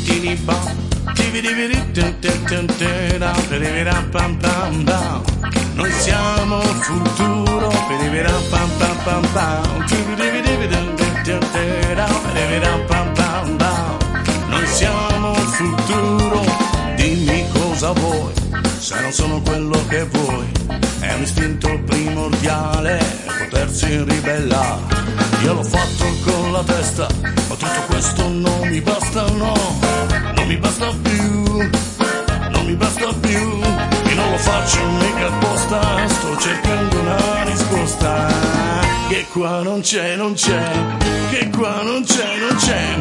Noi siamo il futuro. Noi siamo il futuro. Dimmi cosa vuoi, se non sono quello che vuoi. È un istinto primordiale potersi ribellare. Io l'ho fatto con la testa, ma tutto questo non mi basta, no, non mi basta più, non mi basta più. Io non lo faccio mica apposta, sto cercando una risposta che qua non c'è, non c'è, che qua non c'è, non c'è.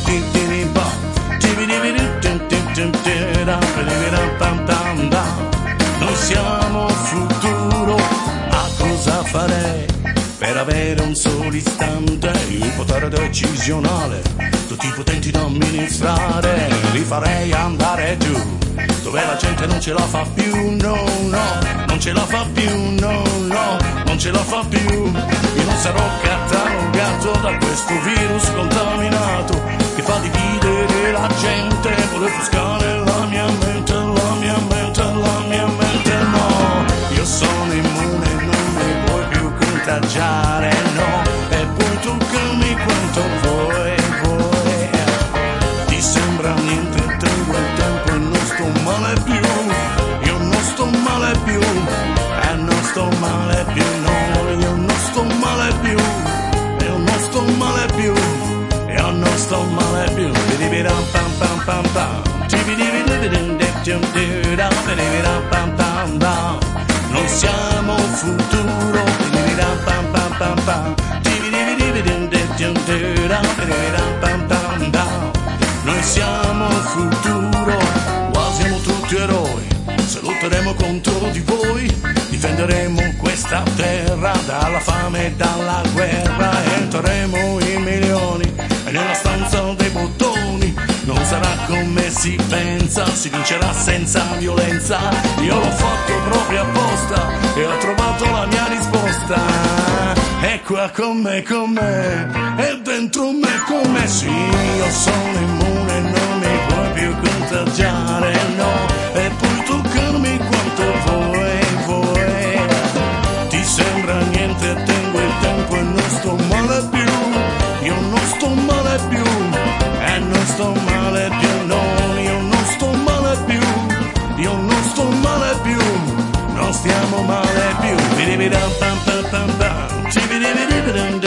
Noi siamo il futuro. A cosa farei per avere un solo istante il potere decisionale? Tutti i potenti da amministrare li farei andare giù, dove la gente non ce la fa più, no, no, non ce la fa più, no, no, non ce la fa più. Io non sarò catalogato da questo virus contaminato che fa dividere la gente, vuole offuscare la mia mente, la mia mente, la mia mente, no. Io sono immune, non mi puoi più contagiare, no, e puoi toccarmi quanto vuoi, vuoi. Ti sembra niente, tengo il tempo e non sto male più. Io non sto male più, e non sto male più, no, io non sto male più, io non sto male più, io non sto male più. Noi siamo il futuro. Noi siamo il futuro. Qua siamo tutti eroi, se lotteremo contro di voi, difenderemo questa terra dalla fame e dalla guerra. Entreremo in milioni e nella stanza dei bottoni non sarà come si pensa, si vincerà senza violenza. Io l'ho fatto proprio apposta e ho trovato la mia risposta. È qua con me, è dentro me con me. Sì, io sono immune, non mi puoi più contagiare, no, e puoi toccarmi quanto vuoi, vuoi. Ti sembra niente, tengo il tempo e non sto male più. Io non sto male più, e non sto male più, no, io non sto male più, io non sto male più, non stiamo male più.